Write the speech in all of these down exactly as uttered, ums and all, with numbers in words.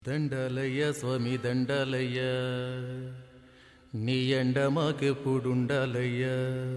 దండాలయ్య స్వామి దండాలయ్య, నీ ఎండ మాకెప్పుడుండాలయ్యా.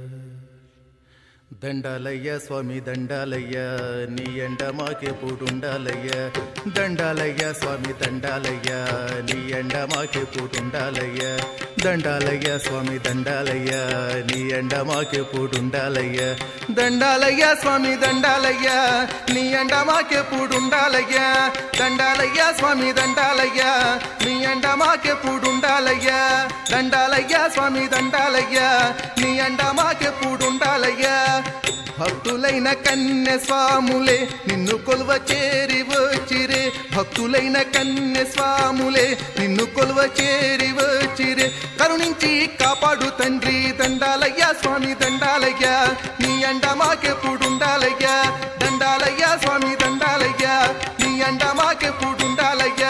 దండాలయ్య స్వామి దండాలయ్య, నీ ఎండ మాకెప్పుడుండాలయ్య. దండాలయ్య స్వామి దండాలయ్య, నీ ఎండ మాకెప్పుడుండాలయ్య. దండాలయ్య స్వామి దండాలయ్య, నీ ఎండ మాకెప్పుడుండాలయ్య. దండాలయ్య స్వామి దండాలయ్య, నీ ఎండ మాకెప్పుడుండాలయ్య. దండాలయ్య స్వామి దండాలయ్య, నీ ఎండ మాకెప్పుడుండాలయ్య. దండాలయ్య స్వామి దండాలయ్య, నీ ఎండ మాకెప్పుడుండాలయ్య. భక్తులైన కన్య స్వాములే నిన్ను కొలువ చేరి వచ్చిరే. భక్తులైన కన్య స్వాములే నిన్ను కొలువ చేరి వచ్చిరే. కరుణించి కాపాడు తండ్రి దండాలయ్య స్వామి దండాలయ్య, నీ అండ మాకెప్పుడుండాలయ్య. దండాలయ్య స్వామి దండాలయ్య, నీ అండ మాకెప్పుడుండాలయ్య.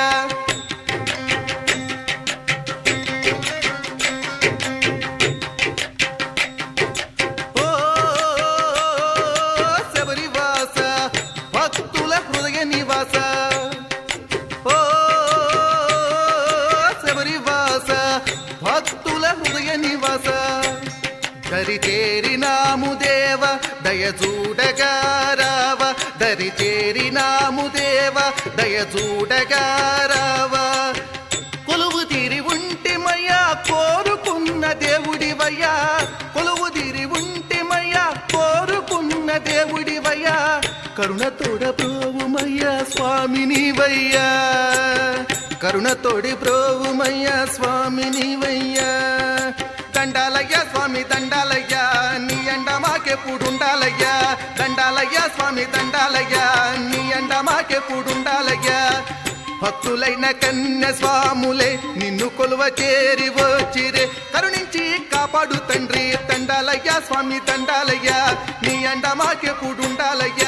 దరి చేరినాము దేవ దయ చూడగారావ, దరి చేరినాము దేవ దయ చూడగారావ. కొలువు తీరి ఉంటిమయ్యా కోరుకున్న దేవుడివయ్యా. కొలువు తీరి ఉంటిమయ్యా కోరుకున్న దేవుడివయ్యా. కరుణతోడ ప్రోవుమయ్యా స్వామినివయ్యా. కరుణతోడి ప్రోవుమయ్యా స్వామినివయ్యా. దండాలయ్య స్వామి దండాలయ్య, నీ ఎండ మాకెప్పుడుండాలయ్య. దండాలయ్య స్వామి దండాలయ్య, నీ ఎండ మాకెప్పుడుండాలయ్య. భక్తులైన కన్య స్వాములే నిన్ను కొలువ చేరి వచ్చిరే. కరుణించి కాపాడు తండ్రి దండాలయ్య స్వామి దండాలయ్య, నీ ఎండ మాకెప్పుడుండాలయ్య.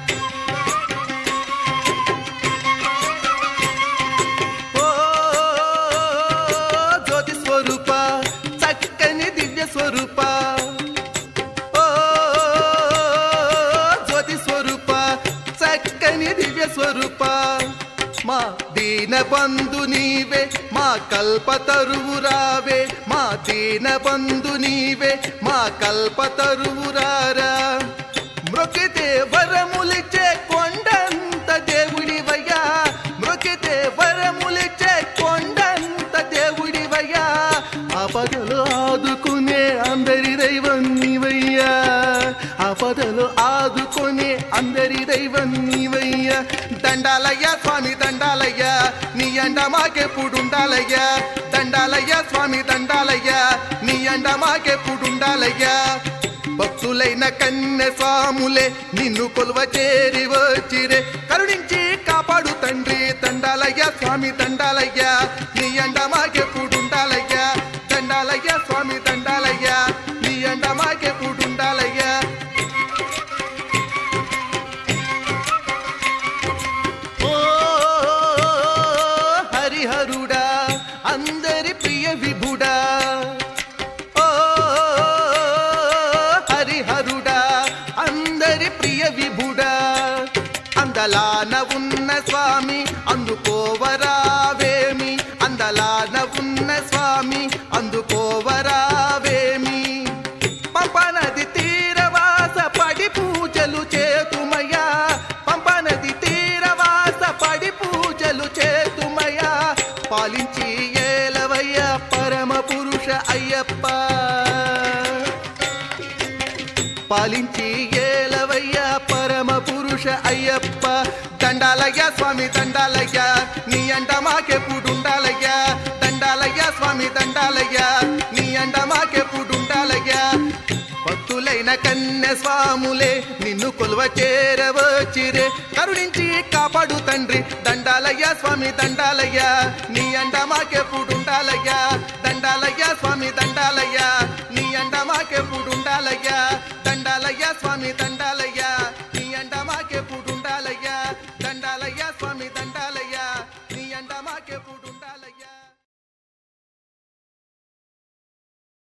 ఓ జ్యోతి స్వరూప చక్కని దివ్య స్వరూప, ఓ జ్యోతి స్వరూప చక్కని దివ్య స్వరూప. మా దీన బంధు నీవే మా కల్పతరువు రావే. మా దీన బంధు నీవే మా కల్పతరువు రారా. మృకితే వరములిచ్చే కొండంత దేవుడివయ్యా. మృకితే వరములిచ్చే కొండంత దేవుడివయ్యా. ఆపదలు ఆదుకునే అందరి దైవం నీవయ్యా. ఆపదలు ఆదుకునే అందరి దైవం నీవయ్యా. దండాలయ్య స్వామి దండాలయ్య, నీ ఎండ మాకెప్పుడుండాలయ్య. దండాలయ్య స్వామి దండాలయ్య, నీ ఎండ మాకెప్పుడుండాలయ్య. భక్తులైన కన్య స్వాములే నిన్ను కొలువ చేరి వచ్చిరే. కరుణించి కాపాడు తండ్రి దండాలయ్య స్వామి దండాలయ్య, నీ ఎండ మాకెప్పుడుండాలయ్య. దండాలయ్య స్వామి దండాలయ్య, నీ ఎండ మాకెప్పుడుండాలయ్య. ఓ హరిహరుడా అందరి ప్రియ విభుడా. ఓ హరిహరుడా అందరి ప్రియ విభుడా. అందలాన ఉన్న స్వామి అందుకోవరావేమి. అందలాన ఉన్న స్వామి అందుకోవరావేమి. పంపనది తీరవాస పడి పూజలు చేతుమయ్యా. పంపనది తీరవాస పడి పూజలు చేతుమయ్యా. పాలించి ఏలవయ్య పరమ పురుష అయ్యప్ప. పాలించి ఏలవయ్య పరమ పురుష అయ్యప్ప. దండాలయ్య స్వామి దండాలయ్య, నీ ఎండ మాకెప్పుడుండాలయ్య. దండాలయ్య స్వామి దండాలయ్య, నీ ఎండ మాకెప్పుడుండాలయ్య. భక్తులైన కన్య స్వాములే నిన్ను కొలువ చేరవచ్చిరే. కరుణించి కాపాడు తండ్రి దండాలయ్య స్వామి దండాలయ్య, నీ ఎండ మాకెప్పుడుండాలయ్య. దండాలయ్య స్వామి దండాలయ్య, నీ ఎండ మాకెప్పుడుండాలయ్య. దండాలయ్య స్వామి దండాలయ్య.